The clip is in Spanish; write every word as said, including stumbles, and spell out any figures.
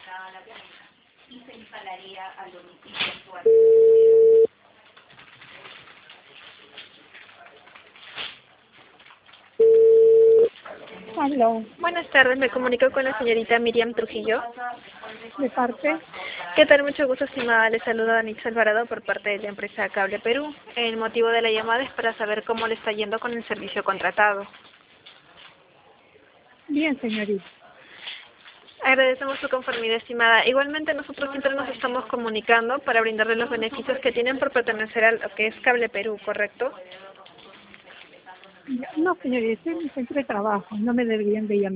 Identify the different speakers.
Speaker 1: y se instalaría al domicilio actual.
Speaker 2: Aló,
Speaker 3: Buenas tardes, me comunico con la señorita Miriam Trujillo.
Speaker 2: de parte,
Speaker 3: ¿Qué tal? Mucho gusto, estimada. Le saluda Danitza Alvarado por parte de la empresa Cable Perú. El motivo de la llamada es para saber cómo le está yendo con el servicio contratado.
Speaker 2: bien señorita.
Speaker 3: Agradecemos su conformidad, estimada. Igualmente, nosotros siempre nos estamos comunicando para brindarle los beneficios que tienen por pertenecer a lo que es Cable Perú, ¿correcto?
Speaker 2: No señorita, estoy en mi centro de trabajo, no me deberían de llamar.